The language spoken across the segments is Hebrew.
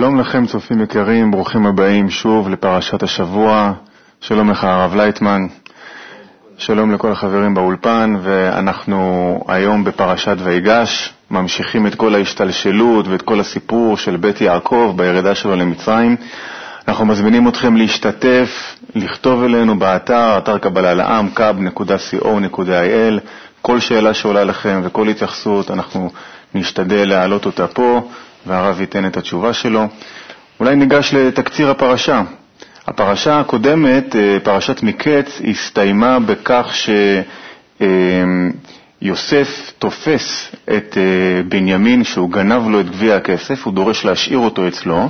שלום לכם צופים יקרים, ברוכים הבאים שוב לפרשת השבוע. שלום לך הרב לייטמן, שלום לכל החברים באולפן, ואנחנו היום בפרשת ויגש, ממשיכים את כל ההשתלשלות ואת כל הסיפור של בית יעקב בירידה שלו למצרים. אנחנו מזמינים אתכם להשתתף, לכתוב אלינו באתר, אתר קבלה לעם, kab.co.il, כל שאלה שעולה לכם וכל התייחסות, אנחנו נשתדל להעלות אותה פה, והרב ייתן את התשובה שלו. אולי ניגש לתקציר הפרשה. הפרשה הקודמת, פרשת מקץ, הסתיימה בכך שיוסף תופס את בנימין שהוא גנב לו את גביע הכסף, הוא דורש להשאיר אותו אצלו.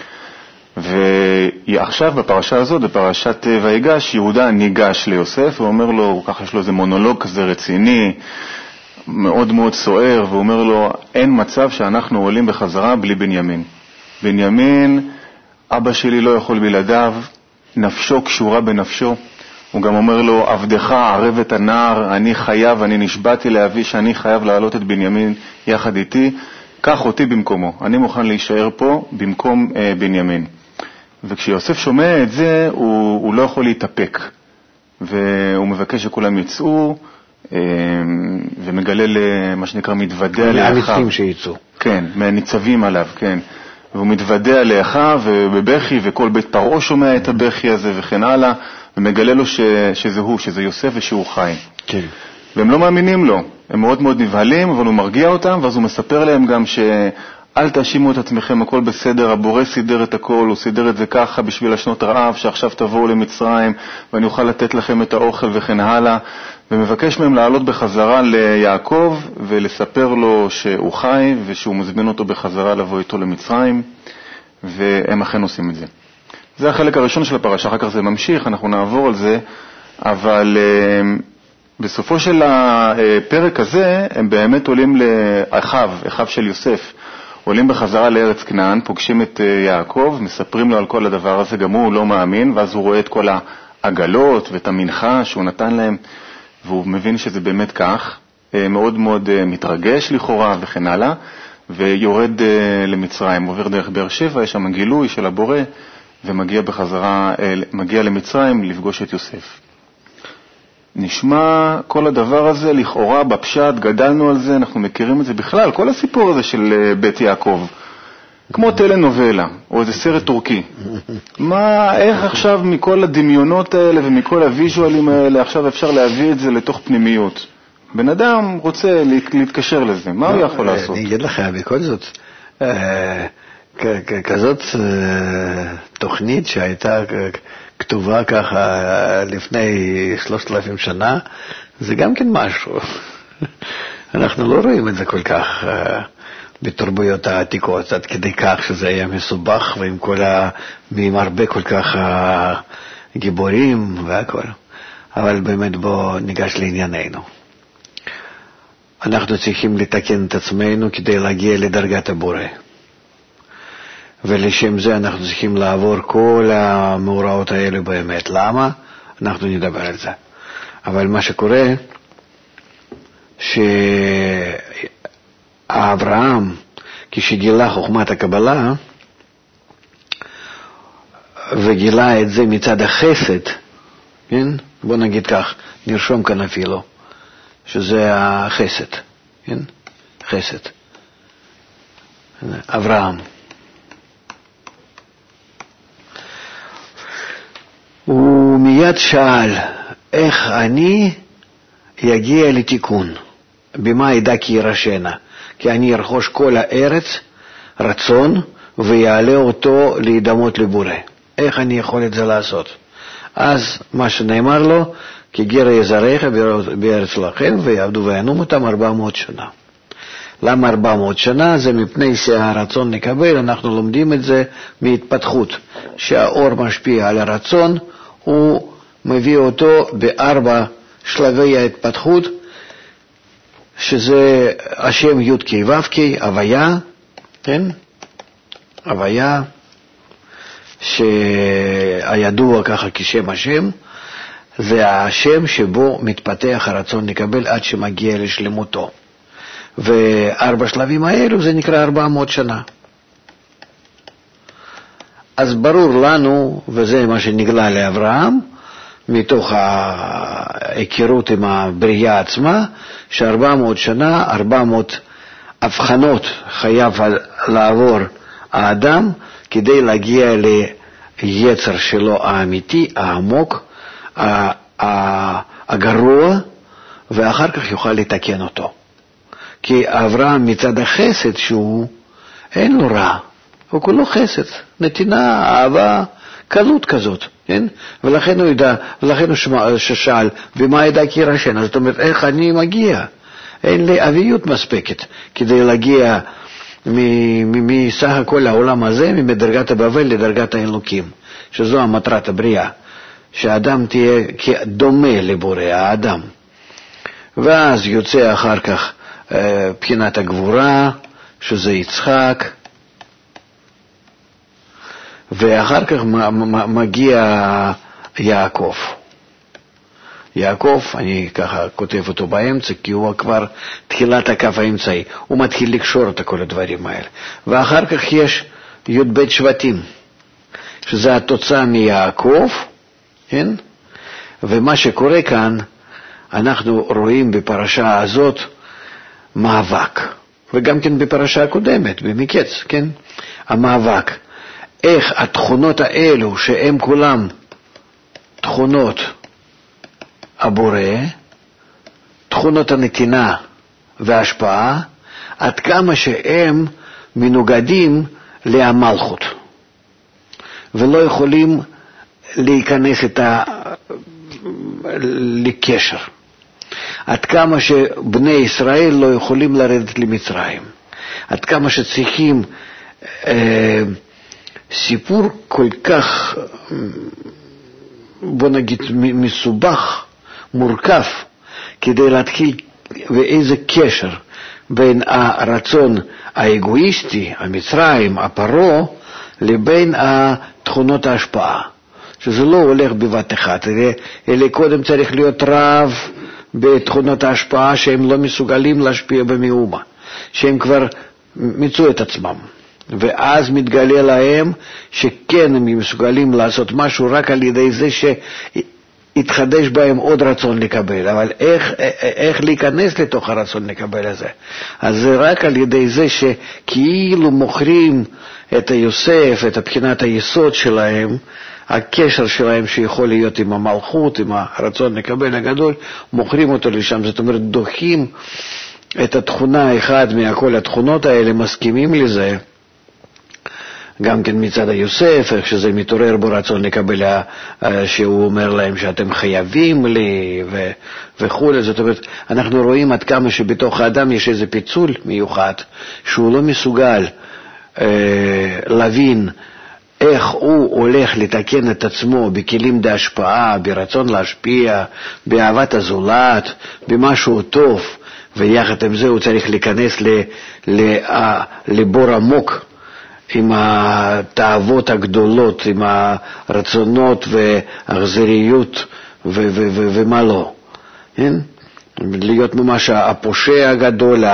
ועכשיו בפרשה הזאת, בפרשת ויגש, יהודה ניגש ליוסף ואומר לו, ככה יש לו איזה מונולוג כזה רציני, מאוד מאוד סוער, והוא אומר לו, אין מצב שאנחנו עולים בחזרה בלי בנימין. בנימין, אבא שלי לא יכול בלעדיו, נפשו קשורה בנפשו. הוא גם אומר לו, עבדך ערב את הנער, אני נשבעתי לאבי שאני חייב להעלות את בנימין יחד איתי, קח אותי במקומו, אני מוכן להישאר פה במקום בנימין. וכשיוסף שומע את זה, הוא לא יכול להתאפק, והוא מבקש שכולם יצאו, ומגלה למה שנקרא מתוודע לאחיו. מהמצרים שיצאו. כן, מהניצבים עליו, כן. והוא מתוודע לאחיו ובבכי, וכל בית פרעה שומע את הבכי הזה וכן הלאה, ומגלה לו שזה יוסף ושהוא חי. כן. והם לא מאמינים לו, הם מאוד מאוד נבהלים, אבל הוא מרגיע אותם, ואז הוא מספר להם גם אל תאשימו את עצמכם, הכל בסדר, הבורא סידר את הכל, הוא סידר את זה ככה בשביל השנות רעב, שעכשיו תבואו למצרים ואני אוכל לתת לכם את האוכל וכן הלאה, ומבקש מהם לעלות בחזרה ליעקב ולספר לו שהוא חי ושהוא מזמין אותו בחזרה לבוא איתו למצרים, והם אכן עושים את זה. זה החלק הראשון של הפרשה, אחר כך זה ממשיך, אנחנו נעבור על זה, אבל בסופו של הפרק הזה הם באמת עולים לאחיו, אחיו של יוסף, עולים בחזרה לארץ כנען, פוגשים את יעקב, מספרים לו על כל הדבר הזה, גם הוא לא מאמין, ואז הוא רואה את כל העגלות ואת המנחה שהוא נתן להם, והוא מבין שזה באמת כך, מאוד מאוד מתרגש לכאורה וכן הלאה, ויורד למצרים, עובר דרך באר שבע, יש שם גילוי של הבורא, ומגיע בחזרה, מגיע למצרים לפגוש את יוסף. נשמע כל הדבר הזה לכאורה בפשט, גדלנו על זה, אנחנו מכירים את זה בכלל, כל הסיפור הזה של בית יעקב, כמו טלנובלה, או איזה סרט טורקי. איך עכשיו מכל הדמיונות האלה ומכל הוויז'ואלים האלה, עכשיו אפשר להביא את זה לתוך פנימיות? בן אדם רוצה להתקשר לזה, מה הוא יכול לעשות? אני אגיד לך, בכל זאת, כזאת תוכנית שהייתה כתובה ככה לפני 3,000 שנה, זה גם כן משהו. אנחנו לא רואים את זה כל כך בתרבויות העתיקות, עד כדי כך שזה היה מסובך, ועם הרבה כל כך גיבורים והכל. אבל באמת בוא ניגש לענייננו. אנחנו צריכים לתקן את עצמנו כדי להגיע לדרגת הבורא. ולשם זה אנחנו צריכים לעבור כל המאורעות האלה באמת. למה? אנחנו נדבר על זה. אבל מה שקורה, שאברהם, כשגילה חוכמת הקבלה, וגילה את זה מצד החסד, כן? בוא נגיד כך, נרשום כאן אפילו, שזה החסד, כן? חסד. אברהם. הוא מיד שאל, איך אני יגיע לתיקון? במה ידע כי ירשנה? כי אני ארכוש כל הארץ רצון ויעלה אותו להידמות לבורא. איך אני יכול את זה לעשות? אז מה שנאמר לו, כי גר יזרעך בארץ לכם ויעבדו וינום אותם 400 שנה. למה 400 שנה? זה מפני שהרצון נקבל, אנחנו לומדים את זה מהתפתחות, שהאור משפיע על הרצון, הוא מביא אותו ב4 שלבי ההתפתחות, שזה השם י' כ' ו' כ', הוויה, כן? הוויה, שהידוע ככה כשם השם, זה השם שבו מתפתח הרצון לקבל עד שמגיע לשלמותו. ו4 שלבים האלו זה נקרא 400 שנה. אז ברור לנו, וזה מה שנגלה לאברהם, מתוך ההיכרות עם הבריאה עצמה, ש400 שנה, 400 הבחנות חייב לעבור האדם, כדי להגיע ליצר שלו האמיתי, העמוק, הגרוע, ואחר כך יוכל לתקן אותו. כי אברהם מצד החסד שהוא, אין לו רע, הוא כולו חסד, נתינה, אהבה, קלות כזאת, כן? ולכן הוא ידע, ולכן הוא ששאל, במה ידע כי ירשנה? זאת אומרת, איך אני מגיע? אין לי אביות מספקת כדי להגיע מסך הכל העולם הזה, מדרגת הבבל לדרגת האלוקים, שזו המטרת הבריאה, שהאדם תהיה דומה לבורא האדם. ואז יוצא אחר כך בחינת הגבורה, שזה יצחק, ואחר כך מגיע יעקב. יעקב, אני ככה כותב אותו באמצע, כי הוא כבר תחילת הקו האמצעי. הוא מתחיל לקשור את כל הדברים האלה. ואחר כך יש י"ב שבטים, שזה התוצאה מיעקב, כן? ומה שקורה כאן, אנחנו רואים בפרשה הזאת מאבק. וגם כן בפרשה הקודמת, במקץ, כן? המאבק. איך התכונות האלו, שהן כולם תכונות הבורא, תכונות הנתינה וההשפעה, עד כמה שהם מנוגדים להמלכות, ולא יכולים להיכנס לקשר. עד כמה שבני ישראל לא יכולים לרדת למצרים. עד כמה שצריכים סיפור כל כך, בוא נגיד, מסובך, מורכב, כדי להתחיל ואיזה קשר בין הרצון האגואיסטי, המצרים, הפרעה, לבין תכונות ההשפעה. שזה לא הולך בבת אחת, אלא קודם צריך להיות רב בתכונות ההשפעה שהם לא מסוגלים להשפיע במאומה, שהם כבר מיצו את עצמם. ואז מתגלה להם שכן הם מסוגלים לעשות משהו רק על ידי זה שהתחדש בהם עוד רצון לקבל. אבל איך להיכנס לתוך הרצון לקבל הזה? אז זה רק על ידי זה שכאילו מוכרים את יוסף, את הבחינת היסוד שלהם, הקשר שלהם שיכול להיות עם המלכות, עם הרצון לקבל הגדול, מוכרים אותו לשם. זאת אומרת, דוחים את התכונה אחד מכל התכונות האלה, מסכימים לזה. גם כן מצד היוסף, איך שזה מתעורר בו רצון לקבל, שהוא אומר להם שאתם חייבים לי וכו'. זאת אומרת, אנחנו רואים עד כמה שבתוך האדם יש איזה פיצול מיוחד, שהוא לא מסוגל להבין איך הוא הולך לתקן את עצמו בכלים בהשפעה, ברצון להשפיע, באהבת הזולת, במשהו טוב, ויחד עם זה הוא צריך להיכנס לבור עמוק, עם התאוות הגדולות, עם הרצונות והאכזריות ומה לא. כן? להיות ממש הפושע הגדול,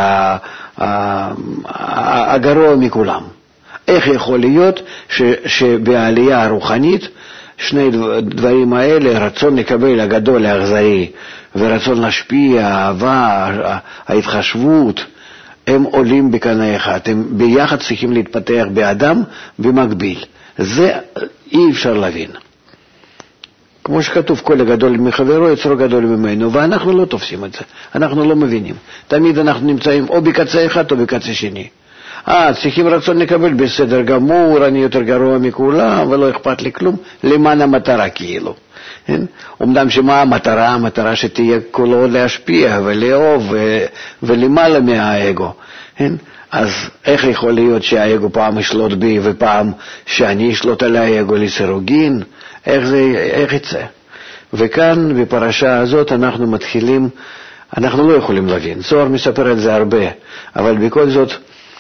הגרוע מכולם. איך יכול להיות שבעלייה הרוחנית שני דברים האלה, רצון לקבל הגדול האכזרי ורצון להשפיע, האהבה, ההתחשבות, הם עולים בקנה אחד, הם ביחד צריכים להתפתח באדם במקביל. זה אי אפשר להבין. כמו שכתוב, כל הגדול מחברו יצרו גדול ממנו, ואנחנו לא תופסים את זה, אנחנו לא מבינים. תמיד אנחנו נמצאים או בקצה אחד או בקצה שני. צריכים רצון לקבל, בסדר גמור, אני יותר גרוע מכולם ולא אכפת לי כלום, למען המטרה כאילו. אומנם שמה המטרה? המטרה שתהיה כולו להשפיע ולאהוב ולמעלה מהאגו. אז איך יכול להיות שהאגו פעם ישלוט בי ופעם שאני ישלוט על האגו לסירוגין? איך יצא? וכאן בפרשה הזאת אנחנו מתחילים, אנחנו לא יכולים להבין. זוהר מספר את זה הרבה, אבל בכל זאת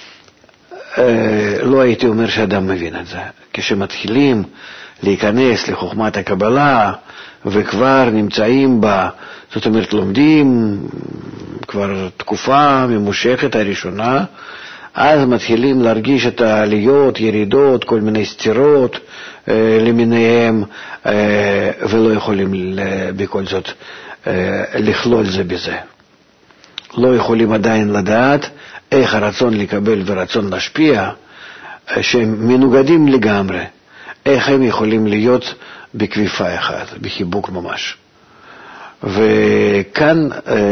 לא הייתי אומר שאדם מבין את זה. כשמתחילים להיכנס לחוכמת הקבלה וכבר נמצאים בה, זאת אומרת לומדים כבר תקופה ממושכת הראשונה, אז מתחילים להרגיש את העליות, ירידות, כל מיני סתירות למיניהם, ולא יכולים בכל זאת לכלול זה בזה. לא יכולים עדיין לדעת איך הרצון לקבל ורצון להשפיע, שהם מנוגדים לגמרי, איך הם יכולים להיות בקביפה אחת, בחיבוק ממש. וכאן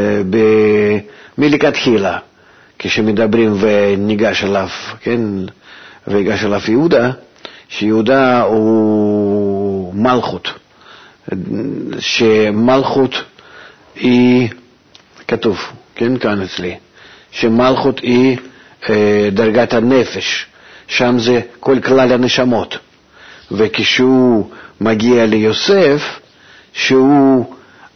מלכתחילה, כשמדברים וניגש אליו, כן, ויגש אליו יהודה, שיהודה הוא מלכות, שמלכות היא, כתוב, כן, כאן אצלי, שמלכות היא דרגת הנפש, שם זה כל כלל הנשמות. וכשהוא מגיע ליוסף, שהוא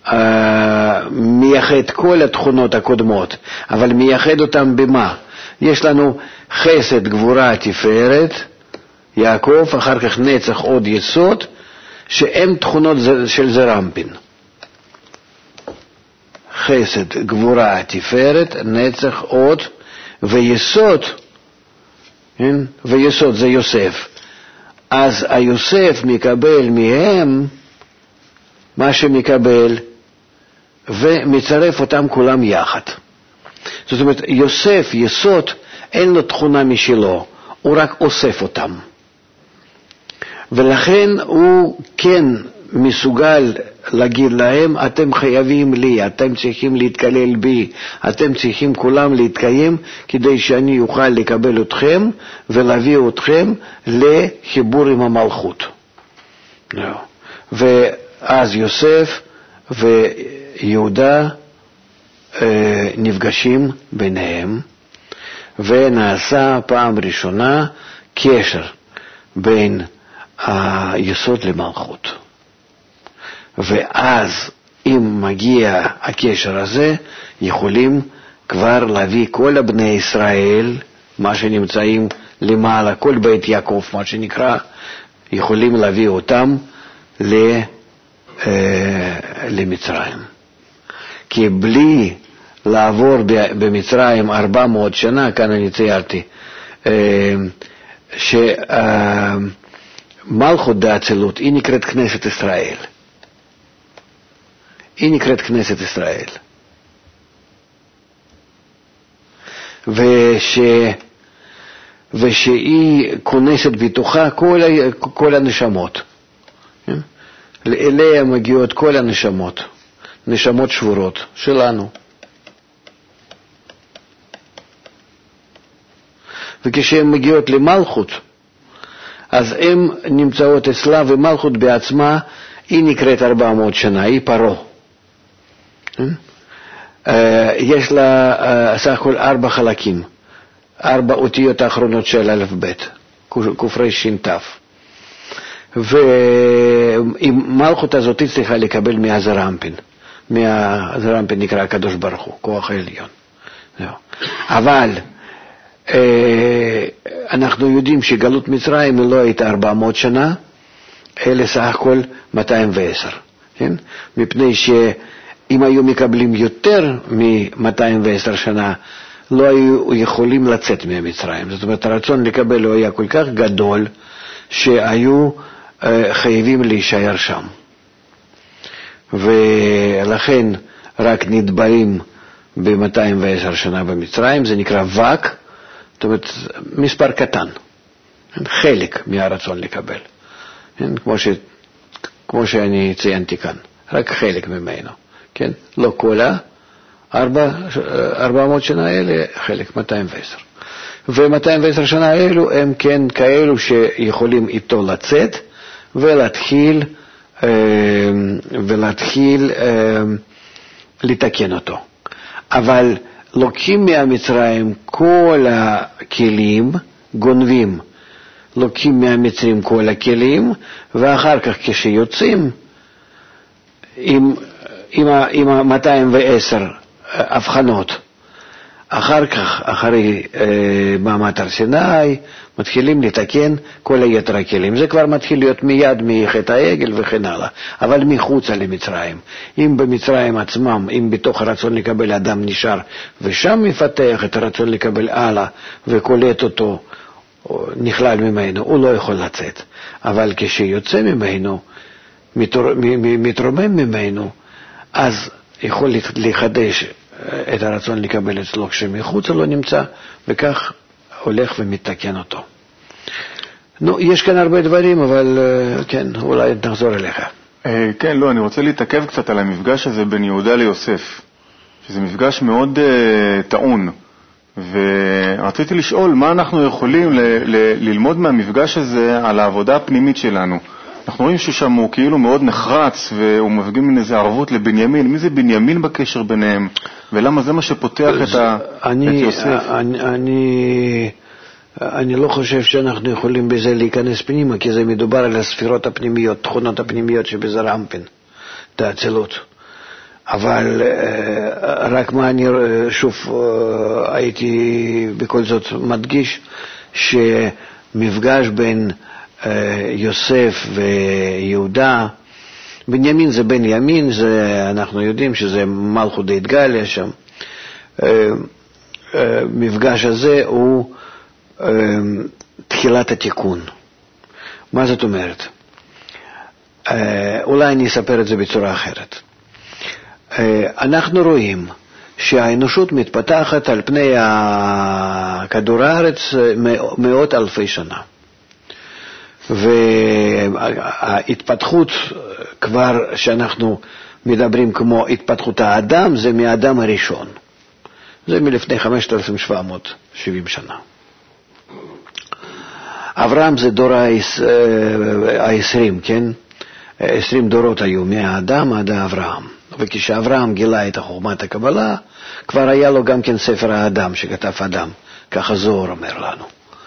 מייחד כל התכונות הקודמות, אבל מייחד אותם במה? יש לנו חסד, גבורה, תפארת, יעקב, אחר כך נצח, עוד יסוד, שהם תכונות של זרמפין. חסד, גבורה, תפארת, נצח, עוד, ויסוד, ויסוד זה יוסף. אז היוסף מקבל מהם מה שמקבל, ומצרף אותם כולם יחד. זאת אומרת, יוסף, יסוד, אין לו תכונה משלו, הוא רק אוסף אותם. ולכן הוא כן מסוגל להגיד להם, אתם חייבים לי, אתם צריכים להתקלל בי, אתם צריכים כולם להתקיים, כדי שאני אוכל לקבל אתכם ולהביא אתכם לחיבור עם המלכות. ואז יוסף ויהודה נפגשים ביניהם, ונעשה פעם ראשונה קשר בין היסוד למלכות. ואז אם מגיע הקשר הזה, יכולים כבר להביא כל בני ישראל, מה שנמצאים למעלה, כל בית יעקב, מה שנקרא, יכולים להביא אותם למצרים. כי בלי לעבור במצרים 400 שנה, כאן אני ציירתי, שמלכות דאצילות היא נקראת כנסת ישראל. היא נקראת כנסת ישראל. ושהיא כונסת בתוכה כל הנשמות. אליה מגיעות כל הנשמות, נשמות שבורות שלנו. וכשהן מגיעות למלכות, אז הן נמצאות אצלה, ומלכות בעצמה היא נקראת 400 שנה, היא פרעה. יש לה סך הכל 4 חלקים, 4 אותיות האחרונות של א' ב', כופרי שינטף. והמלכות הזאת צריכה לקבל מהזרמפין. מהזרמפין נקרא הקדוש ברוך הוא, כוח העליון. אבל אנחנו יודעים שגלות מצרים לא הייתה 400 שנה, אלא סך הכל 210. כן? מפני שאם היו מקבלים יותר מ-210 שנה, לא היו יכולים לצאת מהמצרים. זאת אומרת, הרצון לקבל הוא היה כל כך גדול, שהיו חייבים להישאר שם. ולכן רק נתבעים ב-210 שנה במצרים, זה נקרא וק, זאת אומרת, מספר קטן, חלק מהרצון לקבל. כמו שאני ציינתי כאן, רק חלק ממנו. כן? לא כל 400 שנה האלה, חלק 210. ו-210 שנה האלו הם כן כאלו שיכולים איתו לצאת ולהתחיל לתקן אותו. אבל לוקחים מהמצרים כל הכלים, גונבים, לוקחים מהמצרים כל הכלים, ואחר כך כשיוצאים עם 210 הבחנות, אחר כך, אחרי מעמד הר סיני, מתחילים לתקן כל היתר הכלים. זה כבר מתחיל להיות מיד מחטא העגל וכן הלאה, אבל מחוצה למצרים. אם במצרים עצמם, אם בתוך הרצון לקבל אדם נשאר, ושם מפתח את הרצון לקבל הלאה וקולט אותו, נכלל ממנו, הוא לא יכול לצאת. אבל כשיוצא ממנו, מתרומם ממנו, אז יכול לחדש את הרצון לקבל אצלו כשמחוצה לא נמצא, וכך הולך ומתקן אותו. נו, יש כאן הרבה דברים, אבל כן, אולי נחזור אליך. כן, לא, אני רוצה להתעכב קצת על המפגש הזה בין יהודה ליוסף, שזה מפגש מאוד טעון, ורציתי לשאול מה אנחנו יכולים ללמוד מהמפגש הזה על העבודה הפנימית שלנו. אנחנו רואים ששם הוא כאילו מאוד נחרץ, והוא מפגין מן איזה ערבות לבנימין. מי זה בנימין בקשר ביניהם? ולמה זה מה שפותח את יוסף? אני לא חושב שאנחנו יכולים בזה להיכנס פנימה, כי זה מדובר על הספירות הפנימיות, תכונות הפנימיות שבזר אנפין, האצילות. אבל רק מה אני שוב הייתי בכל זאת מדגיש, שמפגש בין יוסף ויהודה, בנימין זה בן ימין, זה אנחנו יודעים שזה מלכות דתגליה שם. מפגש הזה הוא תחילת התיקון. מה זאת אומרת? אולי אני אספר את זה בצורה אחרת. אנחנו רואים שהאנושות מתפתחת על פני כדור הארץ מאות אלפי שנה. וההתפתחות כבר שאנחנו מדברים כמו התפתחות האדם, זה מהאדם הראשון. זה מלפני 5770 שנה. אברהם זה דור ה-20, כן? 20 דורות היו מהאדם עד אברהם. וכשאברהם גילה את חוכמת הקבלה, כבר היה לו גם כן ספר האדם שכתב אדם. ככה זוהר אומר לנו.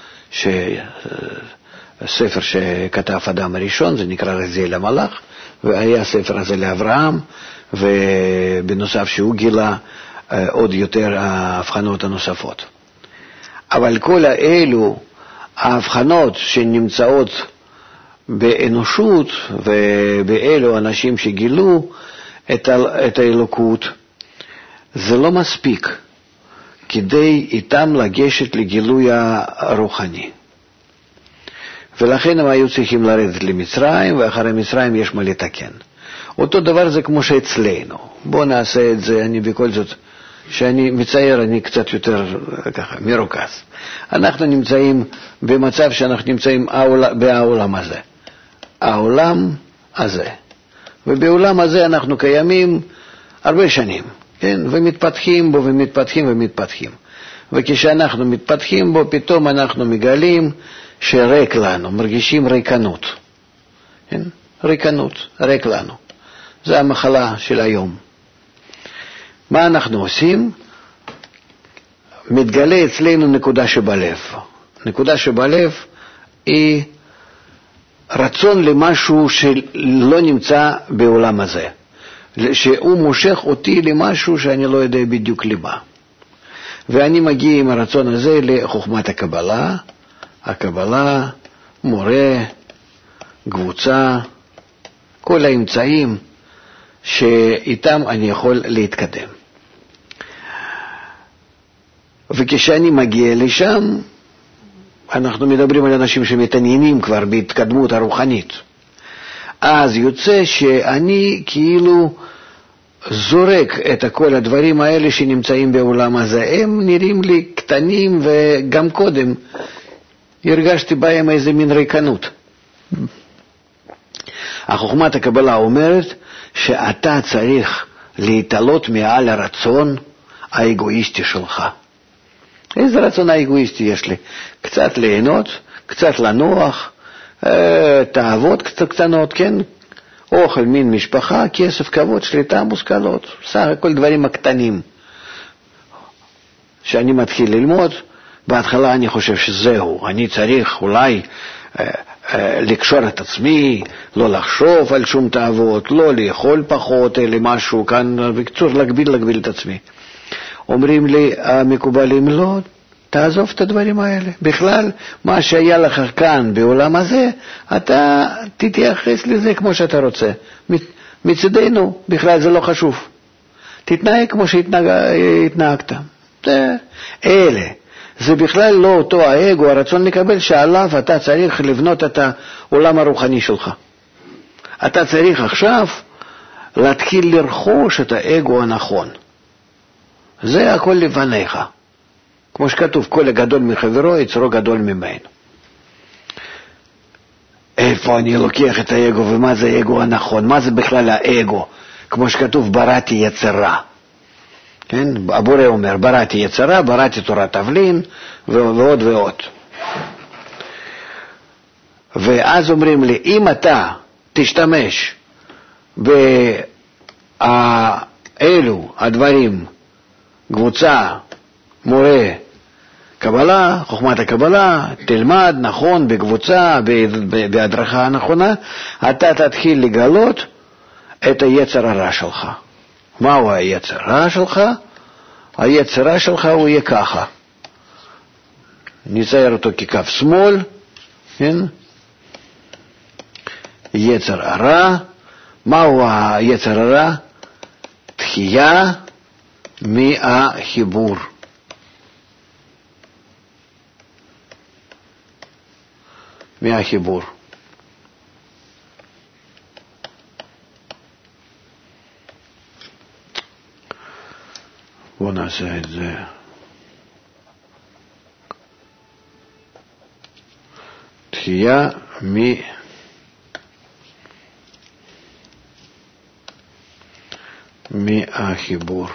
הספר שכתב אדם הראשון, זה נקרא רזיאל המלאך, והיה הספר הזה לאברהם, ובנוסף שהוא גילה עוד יותר ההבחנות הנוספות. אבל כל האלו, ההבחנות שנמצאות באנושות, ובאלו אנשים שגילו את האלוקות, זה לא מספיק כדי איתם לגשת לגילוי הרוחני. ולכן הם היו צריכים לרדת למצרים, ואחרי מצרים יש מה לתקן. אותו דבר זה כמו שאצלנו. בואו נעשה את זה, אני בכל זאת, שאני מצייר, אני קצת יותר ככה, מרוכז. אנחנו נמצאים במצב שאנחנו נמצאים בעולם הזה. העולם הזה. ובעולם הזה אנחנו קיימים הרבה שנים, כן? ומתפתחים בו ומתפתחים ומתפתחים. וכשאנחנו מתפתחים בו, פתאום אנחנו מגלים שריק לנו, מרגישים ריקנות. כן? ריקנות, ריק לנו. זה המחלה של היום. מה אנחנו עושים? מתגלה אצלנו נקודה שבלב. נקודה שבלב היא רצון למשהו שלא נמצא בעולם הזה. שהוא מושך אותי למשהו שאני לא יודע בדיוק למה. ואני מגיע עם הרצון הזה לחוכמת הקבלה, הקבלה, מורה, קבוצה, כל האמצעים שאיתם אני יכול להתקדם. וכשאני מגיע לשם, אנחנו מדברים על אנשים שמתעניינים כבר בהתקדמות הרוחנית. אז יוצא שאני כאילו זורק את כל הדברים האלה שנמצאים בעולם הזה. הם נראים לי קטנים, וגם קודם הרגשתי בהם איזה מין ריקנות. החוכמת הקבלה אומרת שאתה צריך להתעלות מעל הרצון האגואיסטי שלך. איזה רצון האגואיסטי יש לי? קצת ליהנות, קצת לנוח, תאוות קטנות, כן? אוכל, מין משפחה, כסף, כבוד, שליטה, מושכלות. סך הכל דברים הקטנים. שאני מתחיל ללמוד, בהתחלה אני חושב שזהו, אני צריך אולי לקשור את עצמי, לא לחשוב על שום תאוות, לא לאכול פחות, אלא משהו כאן, בקצור, להגביל את עצמי. אומרים לי המקובלים, לא, תעזוב את הדברים האלה. בכלל, מה שהיה לך כאן בעולם הזה, אתה תתייחס לזה כמו שאתה רוצה. מצדנו, בכלל זה לא חשוב. תתנהג כמו שהתנהגת. אלה. זה בכלל לא אותו האגו, הרצון לקבל שעליו אתה צריך לבנות את העולם הרוחני שלך. אתה צריך עכשיו להתחיל לרכוש את האגו הנכון. זה הכל לבניך. כמו שכתוב, כל הגדול מחברו, יצרו גדול ממנו. איפה אני לוקח את האגו ומה זה האגו הנכון? מה זה בכלל האגו? כמו שכתוב, בראתי יצרה. כן? הבורא אומר, בראתי יצרה, בראתי תורת תבלין, ועוד ועוד. ואז אומרים לי, אם אתה תשתמש באלו הדברים, קבוצה, מורה, קבלה, חוכמת הקבלה, תלמד נכון בקבוצה, בהדרכה הנכונה, אתה תתחיל לגלות את היצר הרע שלך. מהו היצר הרע שלך? היצר הרע שלך הוא יהיה ככה. נצייר אותו כקו שמאל, כן? יצר הרע. מהו היצר הרע? דחייה מהחיבור. מהחיבור. בואו נעשה את זה. דחייה מהחיבור.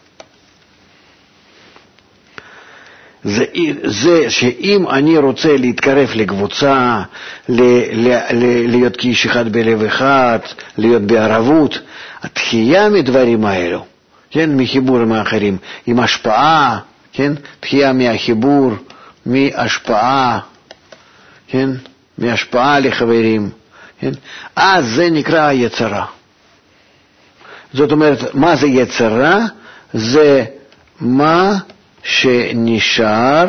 זה שאם אני רוצה להתקרב לקבוצה, להיות כאיש אחד בלב אחד, להיות בערבות, התחייה מדברים האלו, כן, מחיבור עם האחרים, עם השפעה, כן, תחייה מהחיבור, מהשפעה, כן, מהשפעה לחברים, כן, אז זה נקרא יצרה. זאת אומרת, מה זה יצרה? זה מה שנשאר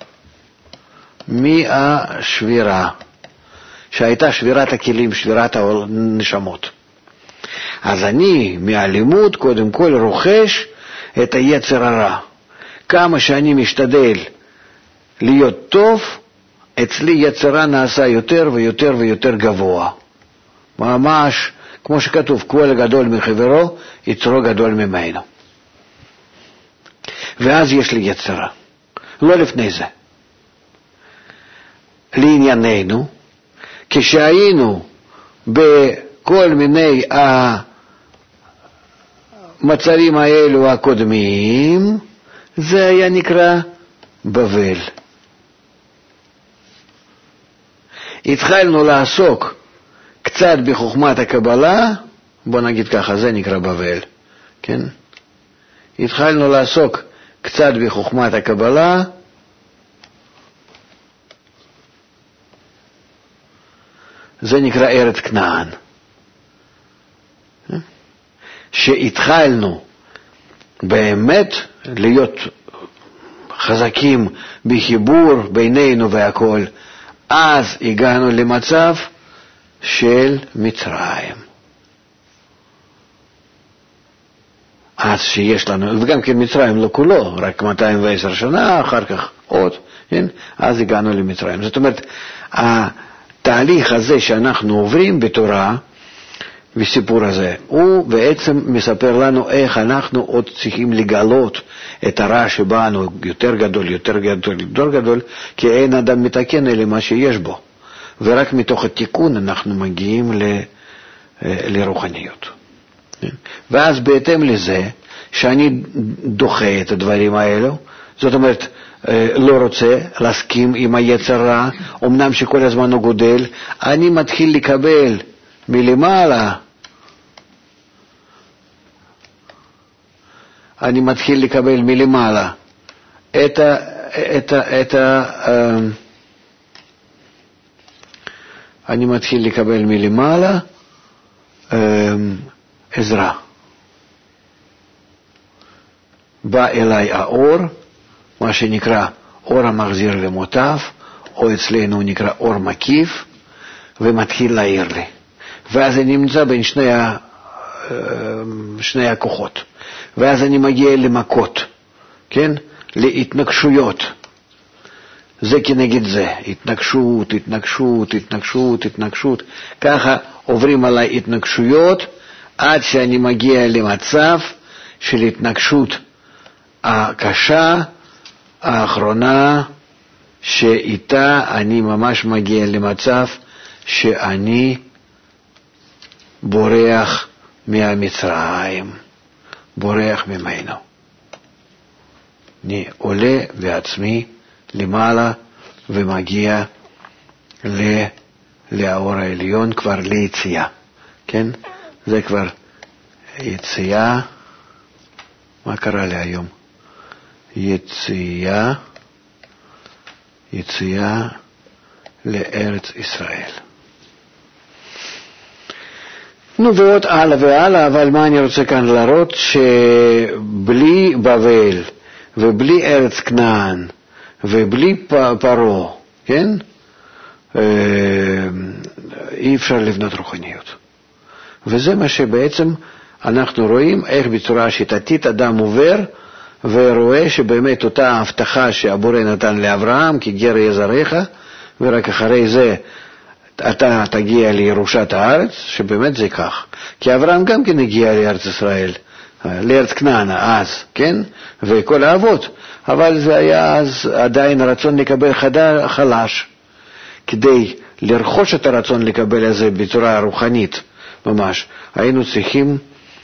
מהשבירה, שהייתה שבירת הכלים, שבירת הנשמות. אז אני מהלימוד קודם כל רוכש את היצר הרע. כמה שאני משתדל להיות טוב, אצלי יצרה נעשה יותר ויותר ויותר גבוה. ממש, כמו שכתוב, כל גדול מחברו, יצרו גדול ממנו. ואז יש לי יצרה. לא לפני זה. לענייננו, כשהיינו בכל מיני המצבים האלו הקודמים, זה היה נקרא בבל. התחלנו לעסוק קצת בחוכמת הקבלה, בוא נגיד ככה, זה נקרא בבל, כן? התחלנו לעסוק קצת בחוכמת הקבלה, זה נקרא ארץ כנען. שהתחלנו באמת להיות חזקים בחיבור בינינו והכל, אז הגענו למצב של מצרים. אז שיש לנו, וגם כן מצרים לא כולו, רק 210 שנה, אחר כך עוד, כן? אז הגענו למצרים. זאת אומרת, התהליך הזה שאנחנו עוברים בתורה, בסיפור הזה, הוא בעצם מספר לנו איך אנחנו עוד צריכים לגלות את הרע שבאנו יותר גדול, יותר גדול, יותר גדול, כי אין אדם מתקן אלא מה שיש בו. ורק מתוך התיקון אנחנו מגיעים לרוחניות. ואז בהתאם לזה, שאני דוחה את הדברים האלו, זאת אומרת, לא רוצה להסכים עם היצר רע, אמנם שכל הזמן הוא גודל, אני מתחיל לקבל מלמעלה, אני מתחיל לקבל מלמעלה אני מתחיל לקבל מלמעלה עזרה. בא אליי האור, מה שנקרא אור המחזיר למוטב, או אצלנו נקרא אור מקיף, ומתחיל להעיר לי. ואז אני נמצא בין שני הכוחות. ואז אני מגיע למכות, כן? להתנגשויות. זה כנגד זה, התנגשות, התנגשות, התנגשות, התנגשות. ככה עוברים עליי התנגשויות, עד שאני מגיע למצב של התנגשות הקשה, האחרונה, שאיתה אני ממש מגיע למצב שאני בורח מהמצרים, בורח ממנו. אני עולה בעצמי למעלה ומגיע לאור העליון, כבר ליציאה, כן? זה כבר יציאה. מה קרה לי היום? יציאה לארץ ישראל. נו, ועוד הלאה והלאה, אבל מה אני רוצה כאן להראות? שבלי בבל ובלי ארץ כנען ובלי פרעה, כן? אי אפשר לבנות רוחניות. וזה מה שבעצם אנחנו רואים, איך בצורה שיטתית אדם עובר ורואה שבאמת אותה הבטחה שהבורא נתן לאברהם, כי גר יהיה זרעך, ורק אחרי זה אתה תגיע לירושת הארץ, שבאמת זה כך. כי אברהם גם כן הגיע לארץ ישראל, לארץ כנען אז, כן? וכל האבות. אבל זה היה אז עדיין רצון לקבל חלש. כדי לרכוש את הרצון לקבל הזה בצורה רוחנית, ממש, היינו צריכים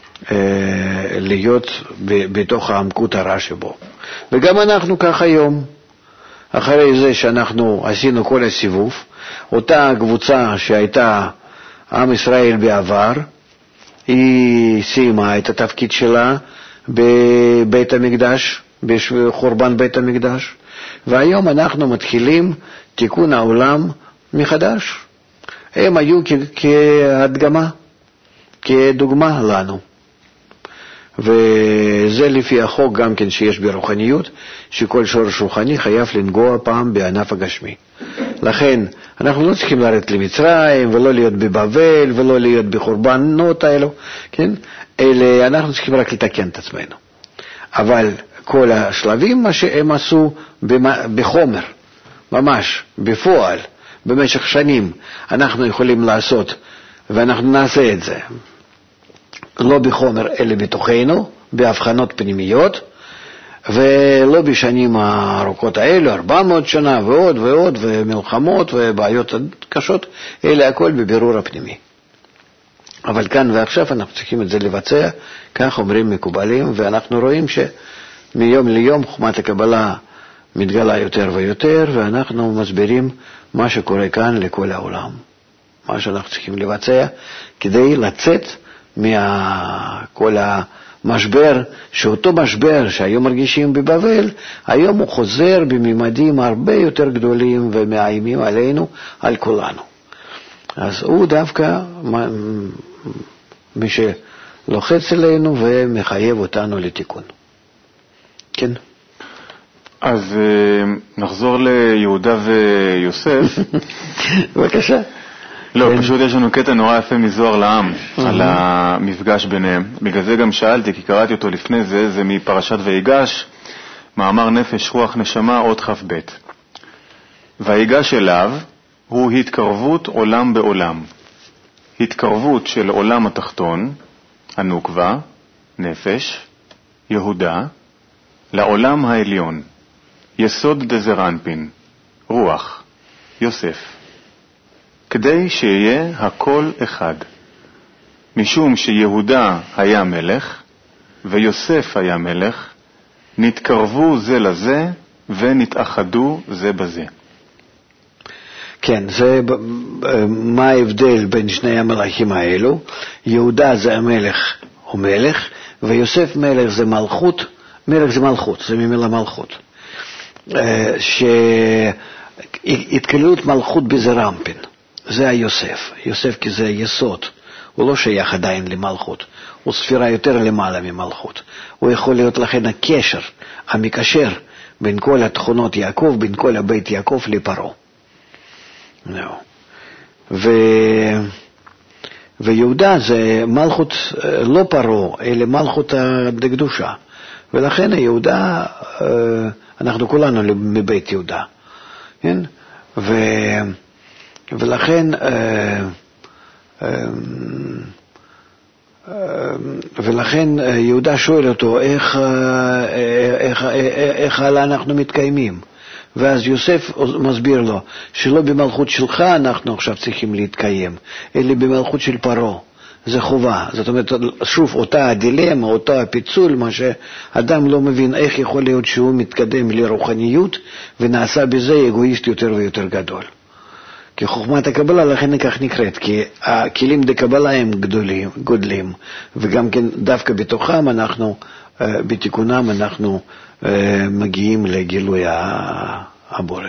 להיות בתוך העמקות הרע שבו. וגם אנחנו כך היום, אחרי זה שאנחנו עשינו כל הסיבוב, אותה קבוצה שהייתה עם ישראל בעבר, היא סיימה את התפקיד שלה בבית המקדש, בחורבן בית המקדש, והיום אנחנו מתחילים תיקון העולם מחדש. הם היו כהדגמה, כדוגמה לנו. וזה לפי החוק גם כן שיש ברוחניות, שכל שורש רוחני חייב לנגוע פעם בענף הגשמי. לכן אנחנו לא צריכים לרדת למצרים ולא להיות בבבל ולא להיות בחורבנות האלו, כן? אלה אנחנו צריכים רק לתקן את עצמנו. אבל כל השלבים מה שהם עשו בחומר, ממש בפועל, במשך שנים אנחנו יכולים לעשות, ואנחנו נעשה את זה. לא בחומר אלא בתוכנו, בהבחנות פנימיות, ולא בשנים הארוכות האלו, 400 שנה ועוד ועוד, ומלחמות ובעיות קשות, אלא הכל בבירור הפנימי. אבל כאן ועכשיו אנחנו צריכים את זה לבצע, כך אומרים מקובלים, ואנחנו רואים שמיום ליום חוכמת הקבלה מתגלה יותר ויותר, ואנחנו מסבירים מה שקורה כאן לכל העולם. מה שאנחנו צריכים לבצע כדי לצאת מכל המשבר, שאותו משבר שהיום מרגישים בבבל, היום הוא חוזר בממדים הרבה יותר גדולים ומאיימים עלינו, על כולנו. אז הוא דווקא מי שלוחץ אלינו ומחייב אותנו לתיקון. כן. אז נחזור ליהודה ויוסף. בבקשה. לא, פשוט יש לנו קטע נורא יפה מזוהר לעם על המפגש ביניהם. בגלל זה גם שאלתי, כי קראתי אותו לפני זה, זה מפרשת ויגש, מאמר נפש רוח נשמה עוד כ"ב. ויגש אליו הוא התקרבות עולם בעולם. התקרבות של עולם התחתון, הנוקבה, נפש, יהודה, לעולם העליון, יסוד דזרנפין, רוח, יוסף. כדי שיהיה הכל אחד. משום שיהודה היה מלך ויוסף היה מלך, נתקרבו זה לזה ונתאחדו זה בזה. כן, זה מה ההבדל בין שני המלכים האלו? יהודה זה המלך הוא מלך, ויוסף מלך זה מלכות. מלך זה מלכות, זה ממילה מלכות. שהתקללות מלכות בזרנפין. זה היוסף. יוסף כי זה יסוד. הוא לא שייך עדיין למלכות, הוא ספירה יותר למעלה ממלכות. הוא יכול להיות לכן הקשר, המקשר בין כל התכונות יעקב, בין כל הבית יעקב לפרעה. ויהודה זה מלכות לא פרעה, אלא מלכות הקדושה. ולכן יהודה, אנחנו כולנו מבית יהודה. כן? ולכן יהודה שואל אותו איך הלאה אנחנו מתקיימים. ואז יוסף מסביר לו שלא במלכות שלך אנחנו עכשיו צריכים להתקיים, אלא במלכות של פרעה. זה חובה. זאת אומרת, שוב, אותה הדילמה, אותה הפיצול, מה שאדם לא מבין איך יכול להיות שהוא מתקדם לרוחניות ונעשה בזה אגואיסט יותר ויותר גדול. כי חוכמת הקבלה לכן כך נקראת, כי הכלים דקבלה הם גודלים, וגם כן דווקא בתוכם אנחנו, בתיקונם אנחנו מגיעים לגילוי הבורא.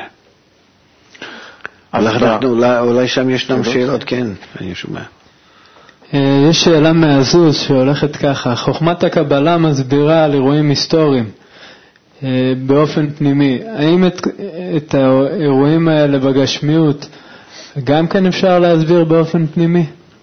אולי שם ישנם שאלות, כן, אני שומע. יש שאלה מהזוז שהולכת ככה, חוכמת הקבלה מסבירה על אירועים היסטוריים באופן פנימי. האם את האירועים האלה בגשמיות גם כן אפשר להסביר באופן פנימי?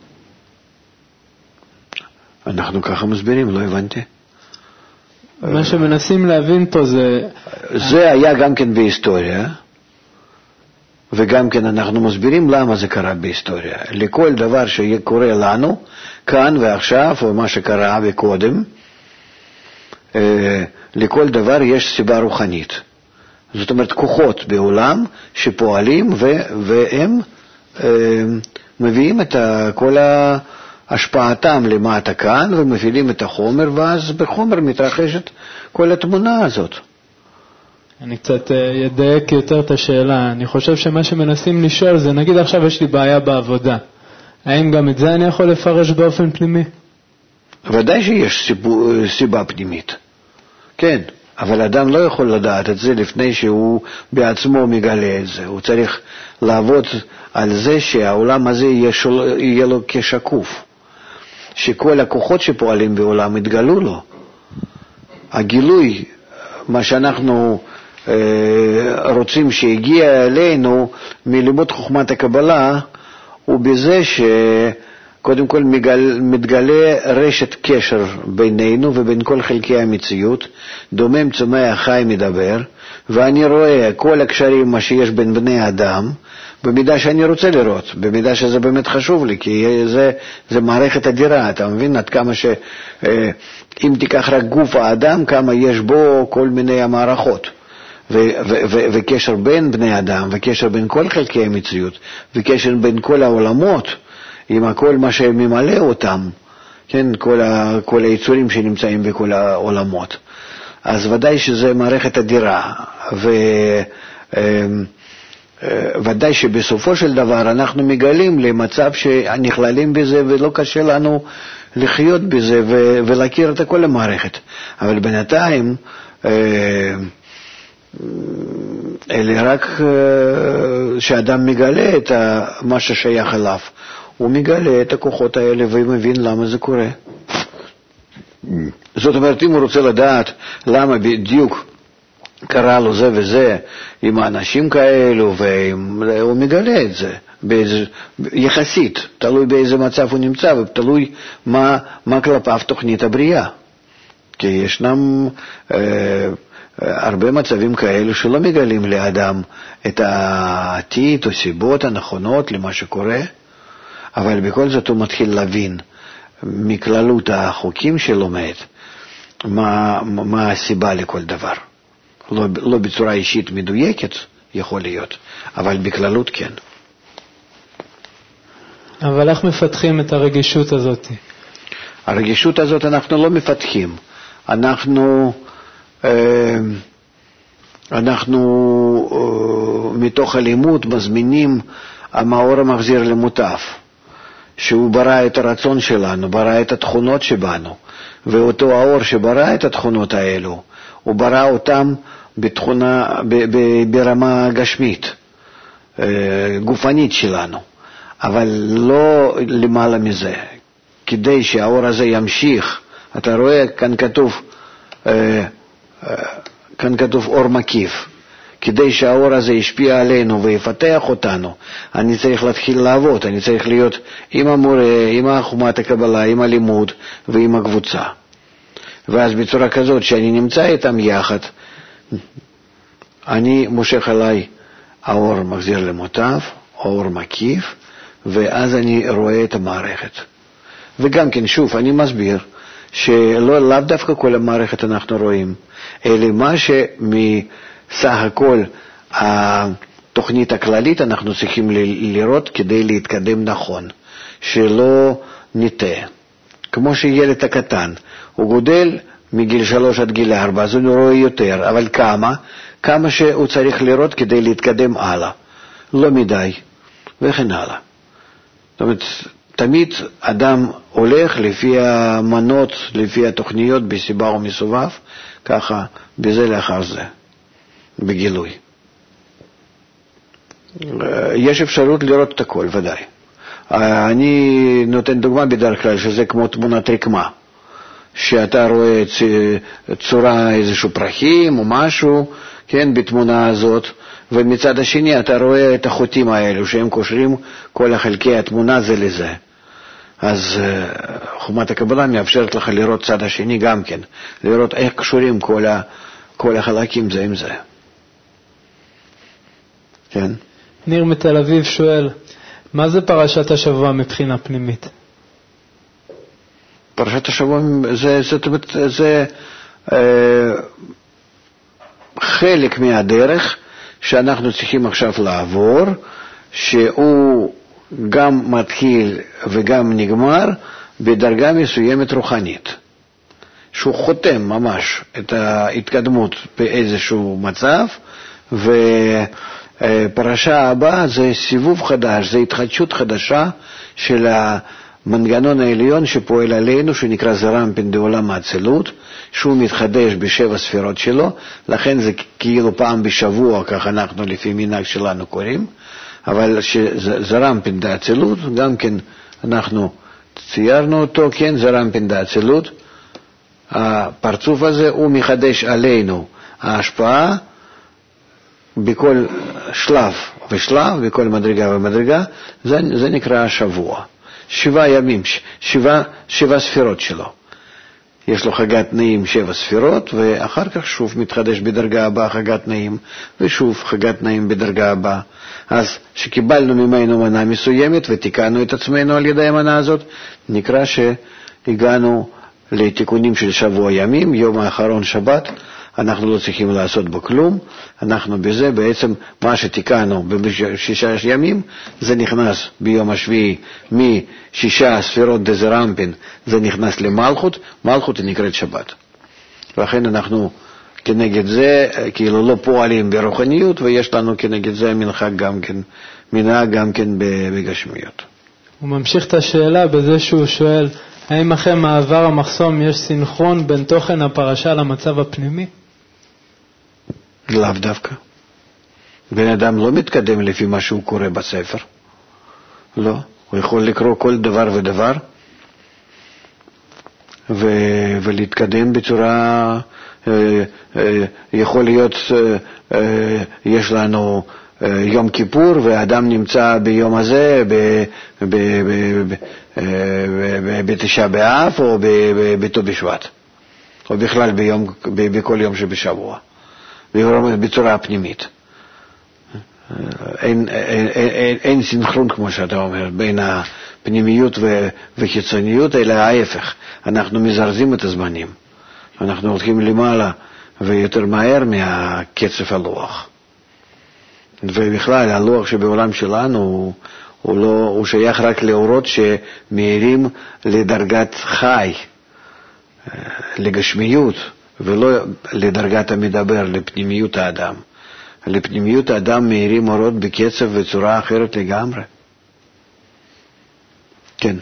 אנחנו ככה מסבירים, לא הבנתי. מה שמנסים להבין פה זה היה גם כן בהיסטוריה, וגם כן אנחנו מסבירים למה זה קרה בהיסטוריה. לכל דבר שקורה לנו, כאן ועכשיו, או מה שקרה וקודם, לכל דבר יש סיבה רוחנית. זאת אומרת, כוחות בעולם שפועלים והם מביאים את כל השפעתם למטה כאן, ומפעילים את החומר, ואז בחומר מתרחשת כל התמונה הזאת. אני קצת ידייק יותר את השאלה. אני חושב שמה שמנסים לשאול זה, נגיד עכשיו יש לי בעיה בעבודה. האם גם את זה אני יכול לפרש באופן פנימי? ודאי שיש סיבה פנימית. כן, אבל אדם לא יכול לדעת את זה לפני שהוא בעצמו מגלה את זה. הוא צריך לעבוד על זה שהעולם הזה יהיה לו כשקוף. שכל הכוחות שפועלים בעולם יתגלו לו. הגילוי, מה שאנחנו רוצים שיגיע אלינו מלימוד חוכמת הקבלה, הוא בזה שקודם כל מתגלה רשת קשר בינינו ובין כל חלקי המציאות, דומם צומח חי מדבר, ואני רואה כל הקשרים מה שיש בין בני אדם, במידה שאני רוצה לראות, במידה שזה באמת חשוב לי, כי זה מערכת אדירה, אתה מבין עד כמה אם תיקח רק גוף האדם, כמה יש בו כל מיני המערכות. וקשר בין בני אדם, וקשר בין כל חלקי המציאות, וקשר בין כל העולמות, עם כל מה שממלא אותם, כן, כל היצורים שנמצאים בכל העולמות. אז ודאי שזה מערכת אדירה, ודאי שבסופו של דבר אנחנו מגלים למצב שנכללים בזה ולא קשה לנו לחיות בזה ולהכיר את כל המערכת. אבל בינתיים אלה רק שאדם מגלה את מה ששייך אליו, הוא מגלה את הכוחות האלה ומבין למה זה קורה. זאת אומרת, אם הוא רוצה לדעת למה בדיוק קרה לו זה וזה עם האנשים כאלו, והוא מגלה את זה יחסית, תלוי באיזה מצב הוא נמצא ותלוי מה כלפיו תוכנית הבריאה. כי ישנם הרבה מצבים כאלו שלא מגלים לאדם את העתיד או סיבות הנכונות למה שקורה, אבל בכל זאת הוא מתחיל להבין מכללות החוקים שלומד מה הסיבה לכל דבר. לא בצורה אישית מדויקת יכול להיות, אבל בכללות כן. אבל איך מפתחים את הרגישות הזאת? הרגישות הזאת אנחנו לא מפתחים. אנחנו מתוך הלימוד מזמינים המאור המחזיר למוטב, שהוא ברא את הרצון שלנו, ברא את התכונות שבנו, ואותו האור שברא את התכונות האלו, הוא ברא אותם ברמה גשמית, גופנית שלנו, אבל לא למעלה מזה. כדי שהאור הזה ימשיך, אתה רואה, כאן כתוב אור מקיף. כדי שהאור הזה ישפיע עלינו ויפתח אותנו, אני צריך להתחיל לעבוד, אני צריך להיות עם המורה, עם חוכמת הקבלה, עם הלימוד ועם הקבוצה. ואז בצורה כזאת שאני נמצא איתם יחד, אני מושך עליי האור מחזיר למוטב, האור מקיף, ואז אני רואה את המערכת. וגם כן, שוב, אני מסביר שלא דווקא כל המערכת אנחנו רואים, אלא מה שמסך הכל התוכנית הכללית אנחנו צריכים לראות כדי להתקדם נכון, שלא נטעה. כמו שילד הקטן, הוא גודל מגיל 3 עד גיל 4, אז הוא רואה יותר, אבל כמה שהוא צריך לראות כדי להתקדם הלאה. לא מדי, וכן הלאה. זאת אומרת, תמיד אדם הולך לפי המנות, לפי התוכניות, בסיבה ומסובב, ככה, בזה לאחר זה, בגילוי. יש אפשרות לראות את הכל, ודאי. אני נותן דוגמה בדרך כלל, שזה כמו תמונת רקמה, שאתה רואה צורה איזשהו פרחים או משהו, כן, בתמונה הזאת, ומצד השני אתה רואה את החוטים האלו, שהם קושרים כל החלקי התמונה זה לזה. אז חוכמת הקבלה מאפשרת לך לראות צד השני גם כן, לראות איך קשורים כל החלקים זה עם זה. כן? ניר מתל אביב שואל, מה זה פרשת השבוע מבחינה פנימית? פרשת השבוע זה חלק מהדרך שאנחנו צריכים עכשיו לעבור, שהוא גם מתחיל וגם נגמר בדרגה מסוימת רוחנית, שהוא חותם ממש את ההתקדמות באיזשהו מצב, ופרשה הבאה זה סיבוב חדש, זה התחדשות חדשה של המנגנון העליון שפועל עלינו, שנקרא זרמפין בעולם האצילות, שהוא מתחדש בשבע ספירות שלו, לכן זה כאילו פעם בשבוע, כך אנחנו לפי מנהג שלנו קוראים, אבל שזרמפין באצילות, גם כן אנחנו ציירנו אותו, כן, זרמפין באצילות, הפרצוף הזה הוא מחדש עלינו ההשפעה בכל שלב ושלב, בכל מדרגה ומדרגה, זה נקרא השבוע. 7 ימים, 7 ספירות שלו. יש לו חגת נעים 7 ספירות, ואחר כך שוב מתחדש בדרגה הבאה חגת נעים, ושוב חגת נעים בדרגה הבאה. אז שקיבלנו ממנו מנה מסוימת ותיקנו את עצמנו על ידי המנה הזאת, נקרא שהגענו לתיקונים של שבוע ימים, יום האחרון שבת, אנחנו לא צריכים לעשות בו כלום, אנחנו בזה בעצם מה שתיקנו ב6 ימים, זה נכנס ביום השביעי מ6 ספירות דזרמפין, זה נכנס למלכות, מלכות היא נקראת שבת. לכן אנחנו כנגד זה כאילו לא פועלים ברוחניות, ויש לנו כנגד זה מנהג גם כן בגשמיות. הוא ממשיך את השאלה בזה שהוא שואל, האם אחרי מעבר המחסום יש סינכרון בין תוכן הפרשה למצב הפנימי? לאו דווקא. בן אדם לא מתקדם לפי מה שהוא קורא בספר. לא. הוא יכול לקרוא כל דבר ודבר ולהתקדם בצורה, יכול להיות, יש לנו יום כיפור ואדם נמצא ביום הזה בתשעה באב או בט"ו בשבט, או בכלל בכל יום שבשבוע, בצורה הפנימית. אין סינכרון כמו שאתה אומר בין הפנימיות וחיצוניות, אלא ההפך, אנחנו מזרזים את הזמנים, אנחנו הולכים למעלה ויותר מהר מהקצב הלוח. ובכלל הלוח שבעולם שלנו הוא שייך רק לאורות שמאירים לדרגת חי, לגשמיות, ולא לדרגת המדבר, לפנימיות האדם. לפנימיות האדם מאירים אורות בקצב וצורה אחרת לגמרי. כן.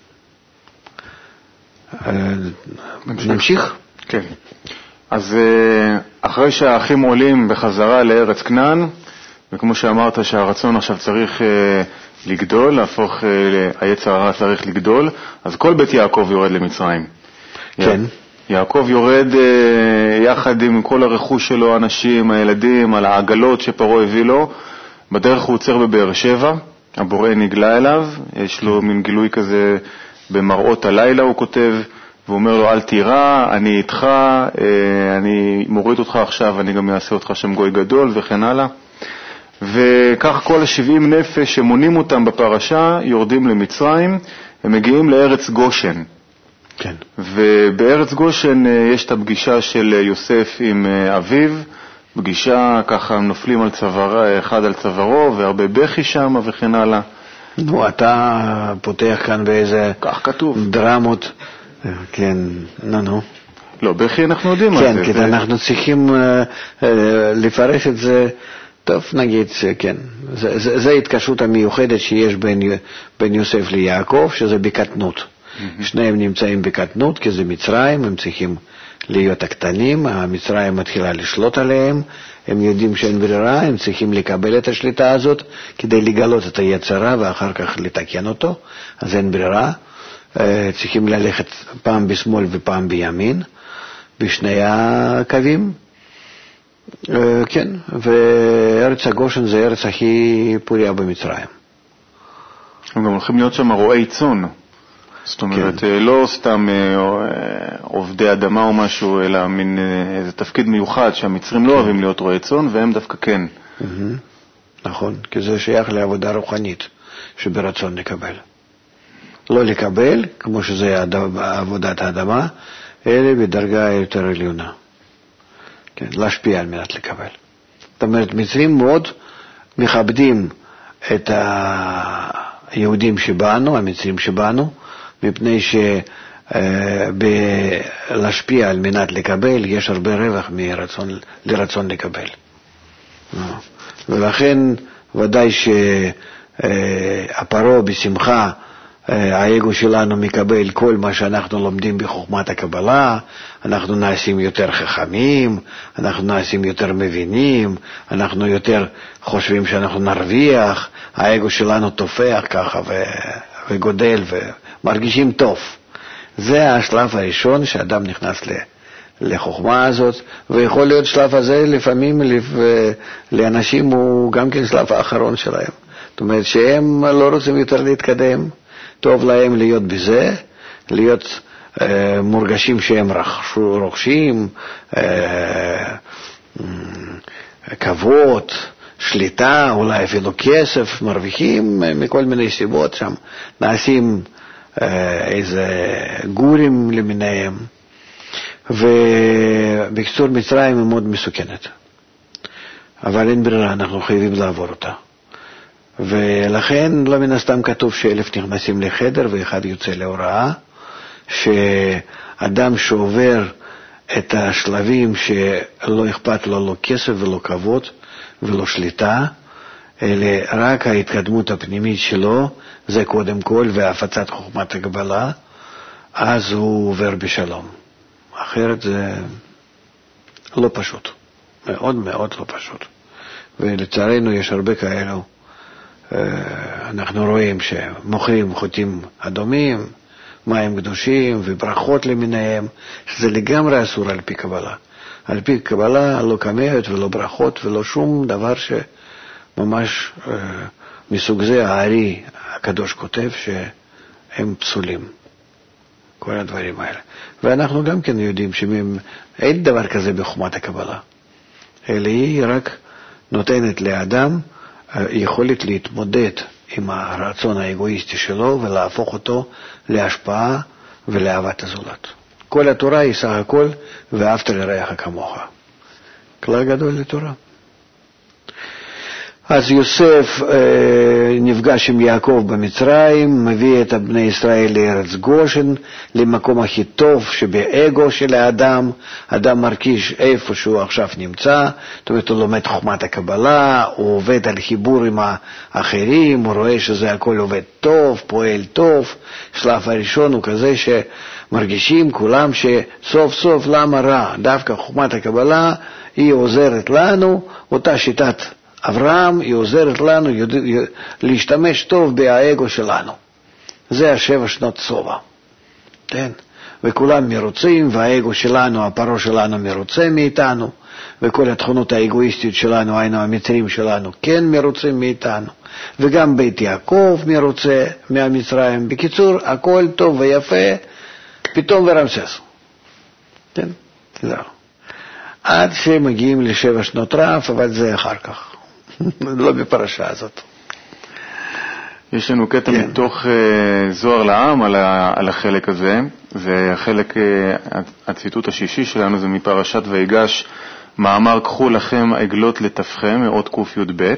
נמשיך? כן. אז אחרי שהאחים עולים בחזרה לארץ כנען, וכמו שאמרת שהרצון עכשיו צריך לגדול, להפוך, היצר הרע צריך לגדול, אז כל בית יעקב יורד למצרים. כן. יעקב יורד יחד עם כל הרכוש שלו, אנשים, הילדים, על העגלות שפרעה הביא לו. בדרך הוא עוצר בבאר שבע, הבורא נגלה אליו, יש לו מין גילוי כזה במראות הלילה, הוא כותב, והוא אומר לו, אל תירא, אני איתך, אני מוריד אותך עכשיו, אני גם אעשה אותך שם גוי גדול וכן הלאה. וכך כל 70 נפש שמונים אותם בפרשה יורדים למצרים, הם מגיעים לארץ גושן. כן. ובארץ גושן יש את הפגישה של יוסף עם אביו, פגישה ככה נופלים על צוואר, אחד על צווארו, והרבה בכי שם וכן הלאה. נו, אתה פותח כאן באיזה... כך כתוב. דרמות. כן, נו. לא, בכי אנחנו יודעים מה זה. כן, כי אנחנו צריכים לפרש את זה, טוב נגיד שכן. זה ההתקשרות המיוחדת שיש בין יוסף ליעקב, שזה בקטנות. שניהם נמצאים בקטנות, כי זה מצרים, הם צריכים להיות הקטנים, המצרים מתחילה לשלוט עליהם, הם יודעים שאין ברירה, הם צריכים לקבל את השליטה הזאת, כדי לגלות את היצרה ואחר כך לתקן אותו, אז אין ברירה, צריכים ללכת פעם בשמאל ופעם בימין, בשני הקווים, כן, וארץ הגושן זה ארץ הכי פוריה במצרים. הם גם הולכים להיות שם רועי צאן. זאת אומרת, כן. לא סתם עובדי אדמה או משהו, אלא מין איזה תפקיד מיוחד שהמצרים לא אוהבים להיות רועי צאן, והם דווקא כן. נכון, כי זה שייך לעבודה רוחנית שברצון לקבל. לא לקבל, כמו שזה עבודת האדמה, אלא בדרגה יותר עליונה. כן, להשפיע על מנת לקבל. זאת אומרת, מצרים מאוד מכבדים את היהודים שבאנו, המצרים שבאנו, מפני שלהשפיע על מנת לקבל יש הרבה רווח לרצון לקבל. ולכן ודאי שהפרעה בשמחה, האגו שלנו מקבל כל מה שאנחנו לומדים בחוכמת הקבלה, אנחנו נעשים יותר חכמים, אנחנו נעשים יותר מבינים, אנחנו יותר חושבים שאנחנו נרוויח, האגו שלנו תופח ככה וגודל ומרגישים טוב. זה השלב הראשון שאדם נכנס לחוכמה הזאת, ויכול להיות שלב הזה לפעמים לאנשים הוא גם כן שלב האחרון שלהם. זאת אומרת שהם לא רוצים יותר להתקדם, טוב להם להיות בזה, להיות מורגשים שהם רוכשים, כבוד, שליטה, אולי אפילו כסף, מרוויחים מכל מיני סיבות שם, נעשים איזה גורים למיניהם, ובקצור מצרים היא מאוד מסוכנת. אבל אין ברירה, אנחנו חייבים לעבור אותה. ולכן לא מן הסתם כתוב ש1,000 נכנסים לחדר ואחד יוצא להוראה, שאדם שעובר את השלבים שלא אכפת לו לא כסף ולא כבוד ולא שליטה, אלא רק ההתקדמות הפנימית שלו, זה קודם כל, והפצת חוכמת הקבלה, אז הוא עובר בשלום. אחרת זה לא פשוט, מאוד מאוד לא פשוט. ולצערנו יש הרבה כאלו, אנחנו רואים שמוכרים חוטים אדומים, מים קדושים וברכות למיניהם, שזה לגמרי אסור על פי קבלה. על פי קבלה לא קמיות ולא ברכות ולא שום דבר שממש מסוג זה הארי הקדוש כותב שהם פסולים. כל הדברים האלה. ואנחנו גם כן יודעים שאין דבר כזה בחוכמת הקבלה. אלא היא רק נותנת לאדם יכולת להתמודד עם הרצון האגואיסטי שלו ולהפוך אותו להשפעה ולאהבת הזולת. כל התורה היא סך הכל ואהבת לרעך כמוך. כלל גדול לתורה. אז יוסף נפגש עם יעקב במצרים, מביא את בני ישראל לארץ גושן, למקום הכי טוב שבאגו של האדם, אדם מרגיש איפה שהוא עכשיו נמצא, זאת אומרת הוא לומד חוכמת הקבלה, הוא עובד על חיבור עם האחרים, הוא רואה שזה הכל עובד טוב, פועל טוב. שלב הראשון הוא כזה שמרגישים כולם שסוף סוף למה רע, דווקא חוכמת הקבלה היא עוזרת לנו, אותה שיטת אברהם היא עוזרת לנו להשתמש טוב באגו שלנו. זה 7 שנות סובה. כן? וכולם מרוצים, והאגו שלנו, הפרו שלנו מרוצה מאיתנו, וכל התכונות האגואיסטיות שלנו, היינו המצרים שלנו, כן מרוצים מאיתנו, וגם בית יעקב מרוצה מהמצרים. בקיצור, הכל טוב ויפה, פתאום ורמסס. כן? זהו. עד שמגיעים ל7 שנות רעב, אבל זה אחר כך. לא בפרשה הזאת. יש לנו קטע מתוך זוהר לעם על החלק הזה, זה החלק, הציטוט השישי שלנו זה מפרשת ויגש, מאמר קחו לכם עגלות לטפכם, מאות ק"י"ב,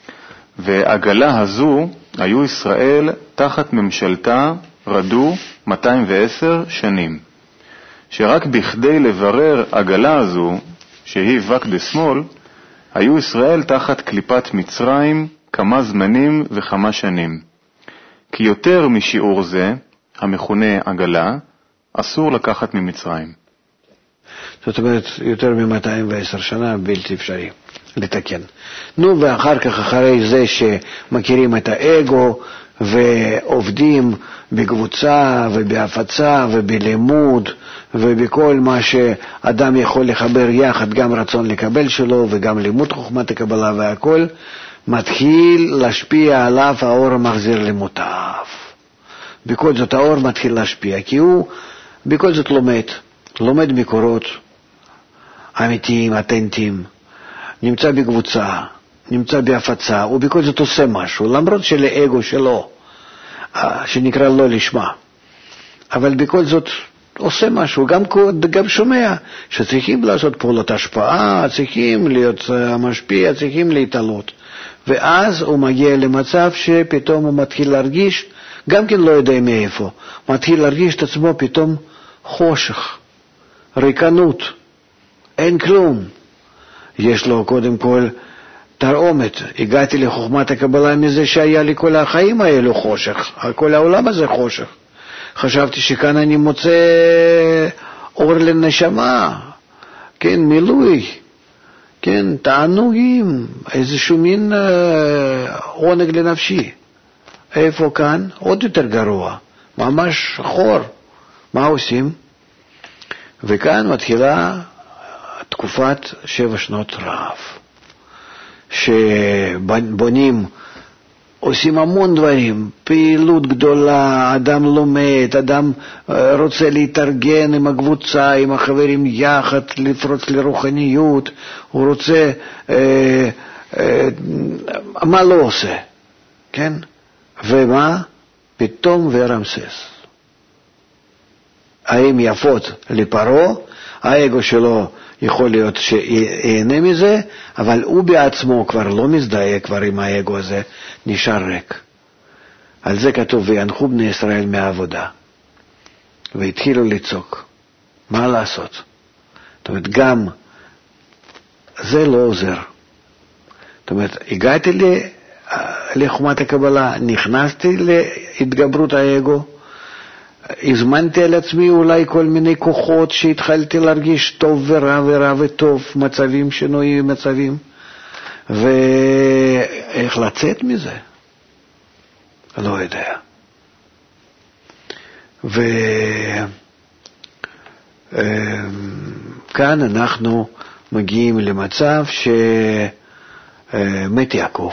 והעגלה הזו היו ישראל תחת ממשלתה רדו 210 שנים, שרק בכדי לברר עגלה הזו, שהיא וק דשמאל, היו ישראל תחת קליפת מצרים כמה זמנים וכמה שנים. כי יותר משיעור זה, המכונה עגלה, אסור לקחת ממצרים. זאת אומרת, יותר מ-210 שנה בלתי אפשרי לתקן. נו, ואחר כך, אחרי זה שמכירים את האגו ועובדים בקבוצה ובהפצה ובלימוד ובכל מה שאדם יכול לחבר יחד, גם רצון לקבל שלו וגם לימוד חוכמת הקבלה והכל, מתחיל להשפיע עליו האור המחזיר למוטב. בכל זאת האור מתחיל להשפיע, כי הוא בכל זאת לומד מקורות אמיתיים, אותנטיים, נמצא בקבוצה, נמצא בהפצה, הוא בכל זאת עושה משהו, למרות שלאגו שלו, שנקרא לא לשמה, אבל בכל זאת עושה משהו, גם שומע שצריכים לעשות פעולות השפעה, צריכים להיות משפיע, צריכים להתעלות. ואז הוא מגיע למצב שפתאום הוא מתחיל להרגיש, גם כן לא יודע מאיפה, מתחיל להרגיש את עצמו פתאום חושך, ריקנות, אין כלום. יש לו קודם כל תרעומת, הגעתי לחוכמת הקבלה מזה שהיה לי כל החיים האלו חושך, כל העולם הזה חושך. חשבתי שכאן אני מוצא אור לנשמה, כן, מילוי, כן, תענוגים, איזשהו מין עונג לנפשי. איפה כאן? עוד יותר גרוע, ממש שחור. מה עושים? וכאן מתחילה תקופת 7 שנות רעב, שבונים, עושים המון דברים, פעילות גדולה, אדם לומד, אדם רוצה להתארגן עם הקבוצה, עם החברים יחד, לפרוץ לרוחניות, הוא רוצה, מה לא עושה, כן? ומה? פתאום ורמסס. האם יפות לפרו, האגו שלו יכול להיות שיהנה מזה, אבל הוא בעצמו כבר לא מזדהה כבר עם האגו הזה, נשאר ריק. על זה כתוב, וינחו בני ישראל מהעבודה. והתחילו לצעוק. מה לעשות? זאת אומרת, גם זה לא עוזר. זאת אומרת, הגעתי לחוכמת הקבלה, נכנסתי להתגברות האגו, הזמנתי על עצמי אולי כל מיני כוחות שהתחלתי להרגיש טוב ורע ורע וטוב, מצבים שינויים מצבים, ואיך לצאת מזה? לא יודע. וכאן אנחנו מגיעים למצב שמת יעקב,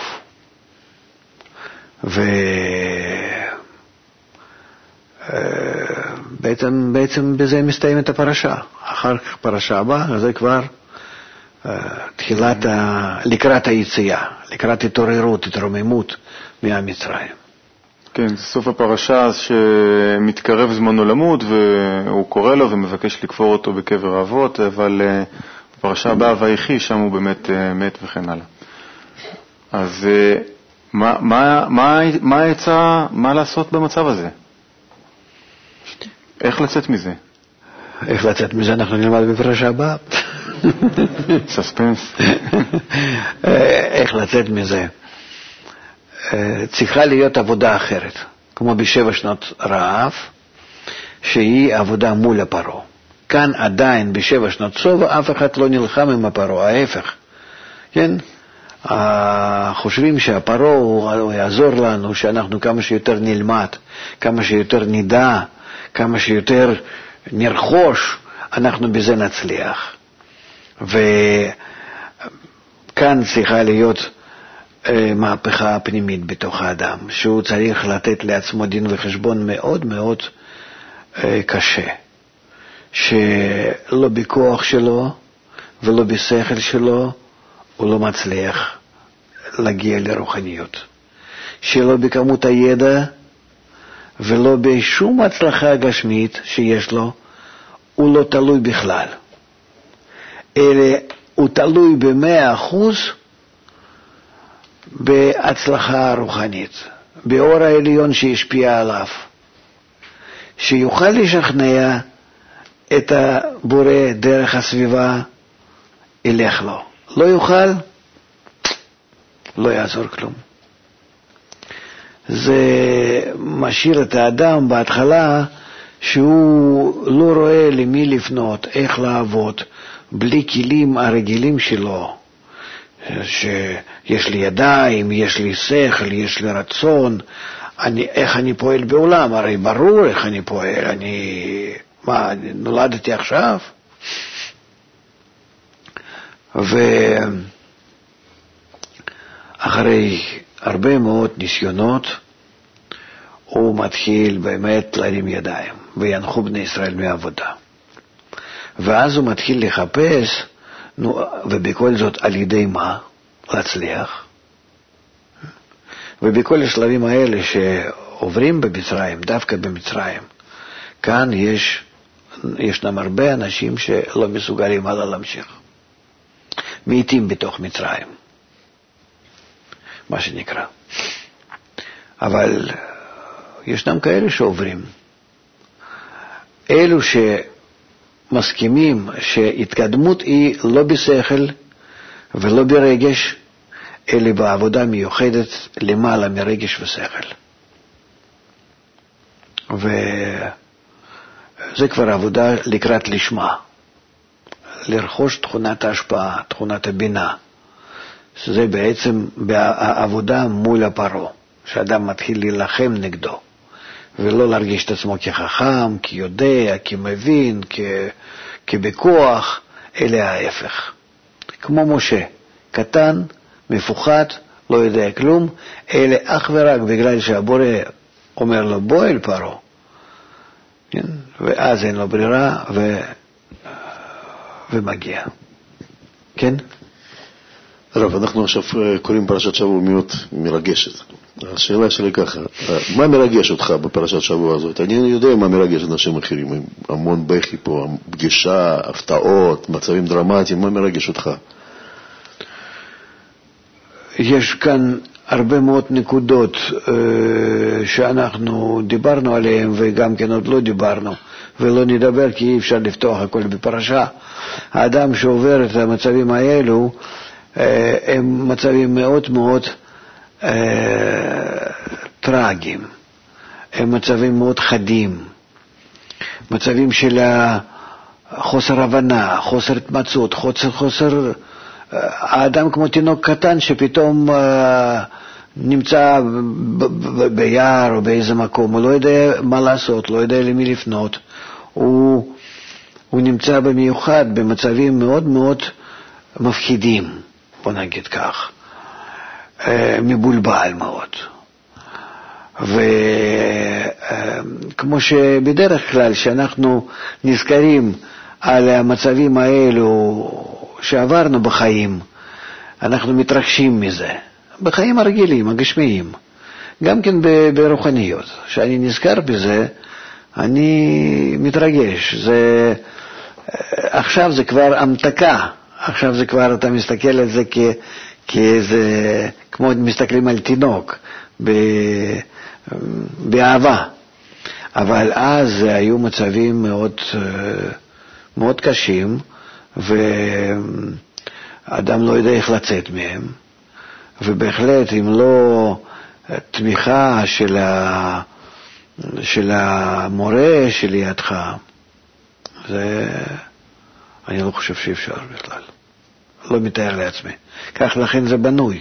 בעצם בזה מסתיימת הפרשה. אחר כך פרשה הבאה, זה כבר תחילת לקראת היציאה, לקראת התעוררות, התרוממות מהמצרים. כן, זה סוף הפרשה שמתקרב זמנו למות, והוא קורא לו ומבקש לקבור אותו בקבר האבות, אבל הפרשה הבאה ויחי, שם הוא באמת מת וכן הלאה. אז מה היצא, מה לעשות במצב הזה? איך לצאת מזה? איך לצאת מזה אנחנו נלמד בפרשה הבאה. סספנס. איך לצאת מזה? צריכה להיות עבודה אחרת, כמו ב7 שנות רעב, שהיא עבודה מול הפרו. כאן עדיין ב7 שנות סובה אף אחד לא נלחם עם הפרו, ההפך. כן? חושבים שהפרו הוא יעזור לנו, שאנחנו כמה שיותר נלמד, כמה שיותר נדע, כמה שיותר נרכוש, אנחנו בזה נצליח. וכאן צריכה להיות מהפכה פנימית בתוך האדם, שהוא צריך לתת לעצמו דין וחשבון מאוד מאוד קשה, שלא בכוח שלו ולא בשכל שלו הוא לא מצליח להגיע לרוחניות, שלא בכמות הידע ולא בשום הצלחה גשמית שיש לו, הוא לא תלוי בכלל, אלא הוא תלוי ב100% בהצלחה הרוחנית, באור העליון שישפיע עליו, שיוכל לשכנע את הבורא דרך הסביבה, ילך לו. לא יוכל, לא יעזור כלום. זה משאיר את האדם בהתחלה שהוא לא רואה למי לפנות, איך לעבוד, בלי כלים הרגילים שלו, שיש לי ידיים, יש לי שכל, יש לי רצון, איך אני פועל בעולם, הרי ברור איך אני פועל, אני נולדתי עכשיו? ואחרי הרבה מאוד ניסיונות הוא מתחיל באמת להרים ידיים וינחו בני ישראל מעבודה, ואז הוא מתחיל לחפש, ובכל זאת על ידי מה להצליח. ובכל השלבים האלה שעוברים במצרים, דווקא במצרים, כאן ישנם הרבה אנשים שלא מסוגלים הלאה להמשיך, מתים בתוך מצרים, מה שנקרא. אבל ישנם כאלה שעוברים, אלו שמסכימים שהתקדמות היא לא בשכל ולא ברגש, אלא בעבודה מיוחדת למעלה מרגש ושכל. וזה כבר עבודה לקראת לשמה, לרכוש תכונת ההשפעה, תכונת הבינה. זה בעצם העבודה מול הפרו, שאדם מתחיל להילחם נגדו, ולא להרגיש את עצמו כחכם, כיודע, כמבין, כבכוח, אלא ההפך. כמו משה, קטן, מפוחד, לא יודע כלום, אלא אך ורק בגלל שהבורא אומר לו בוא אל פרו, ואז אין לו ברירה ומגיע. כן? רב, אנחנו עכשיו קוראים פרשת שבוע מאוד מרגשת. השאלה שלי ככה, מה מרגש אותך בפרשת שבוע הזאת? אני יודע מה מרגש אנשים אחרים, המון בכי פה, פגישה, הפתעות, מצבים דרמטיים, מה מרגש אותך? יש כאן הרבה מאוד נקודות שאנחנו דיברנו עליהן וגם כן עוד לא דיברנו ולא נדבר, כי אי אפשר לפתוח הכל בפרשה. האדם שעובר את המצבים האלו הם מצבים מאוד מאוד טרגיים, הם מצבים מאוד חדים, מצבים של חוסר הבנה, חוסר התמצאות, חוסר האדם כמו תינוק קטן שפתאום נמצא ביער או באיזה מקום, הוא לא יודע מה לעשות, לא יודע למי לפנות, הוא נמצא במיוחד במצבים מאוד מאוד מפחידים, בוא נגיד כך, מבולבל מאוד. וכמו שבדרך כלל שאנחנו נזכרים על המצבים האלו שעברנו בחיים, אנחנו מתרגשים מזה, בחיים הרגילים, הגשמיים, גם כן ברוחניות. כשאני נזכר בזה, אני מתרגש. עכשיו זה כבר המתקה, עכשיו זה כבר, אתה מסתכל על זה כאיזה, כמו מסתכלים על תינוק, באהבה. אבל אז היו מצבים מאוד, מאוד קשים, ואדם לא יודע איך לצאת מהם, ובהחלט אם לא תמיכה של המורה שלידך, אני לא חושב שאפשר בכלל. לא מתאר לעצמי. כך לכן זה בנוי.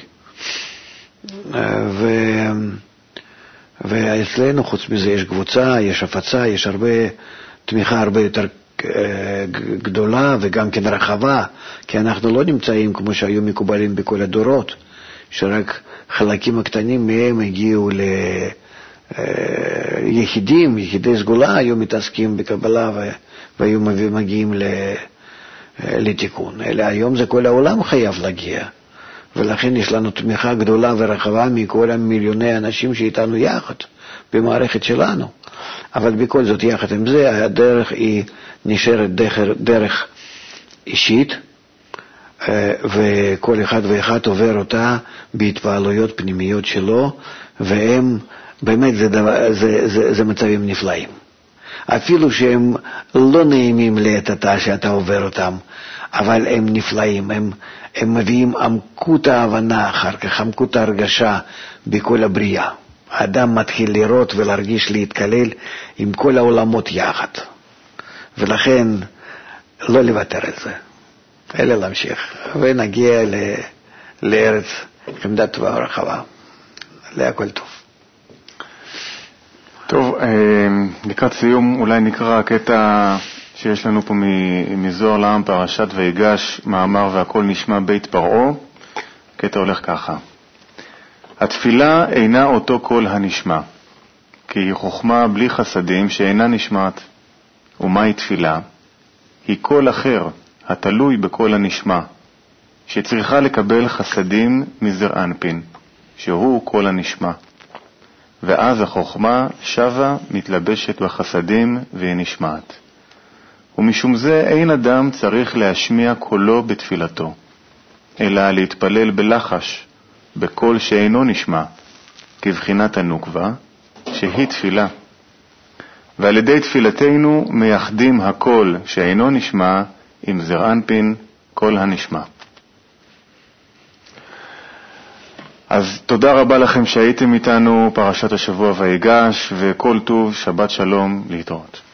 ואצלנו חוץ מזה יש קבוצה, יש הפצה, יש תמיכה הרבה יותר גדולה וגם כן רחבה, כי אנחנו לא נמצאים כמו שהיו מקובלים בכל הדורות, שרק חלקים הקטנים מהם הגיעו ליחידים, יחידי סגולה, היו מתעסקים בקבלה והיו מגיעים לתיקון. אלא היום זה כל העולם חייב להגיע, ולכן יש לנו תמיכה גדולה ורחבה מכל המיליוני אנשים שאיתנו יחד במערכת שלנו. אבל בכל זאת יחד עם זה הדרך היא נשארת דרך אישית, וכל אחד ואחד עובר אותה בהתפעלויות פנימיות שלו, והם באמת זה מצבים נפלאים. אפילו שהם לא נעימים לעת עתה שאתה עובר אותם, אבל הם נפלאים, הם מביאים עמקות ההבנה אחר כך, עמקות ההרגשה בכל הבריאה. האדם מתחיל לראות ולהרגיש להתקלל עם כל העולמות יחד. ולכן לא לוותר על זה, אלא להמשיך. ונגיע לארץ חמדה טובה ורחבה. להכל טוב. טוב, לקראת סיום אולי נקרא קטע שיש לנו פה מזוהר לעם, פרשת ויגש, מאמר והכל נשמע בית פרעה. קטע הולך ככה: התפילה אינה אותו קול הנשמע, כי היא חוכמה בלי חסדים שאינה נשמעת. ומהי תפילה? היא קול אחר, התלוי בקול הנשמע, שצריכה לקבל חסדים מזר אנפין, שהוא קול הנשמע. ואז החוכמה שווה מתלבשת בחסדים והיא נשמעת. ומשום זה אין אדם צריך להשמיע קולו בתפילתו, אלא להתפלל בלחש, בקול שאינו נשמע, כבחינת הנוקבה, שהיא תפילה. ועל ידי תפילתנו מייחדים הקול שאינו נשמע עם זר אנפין, קול הנשמע. אז תודה רבה לכם שהייתם איתנו, פרשת השבוע ויגש, וכל טוב, שבת שלום, להתראות.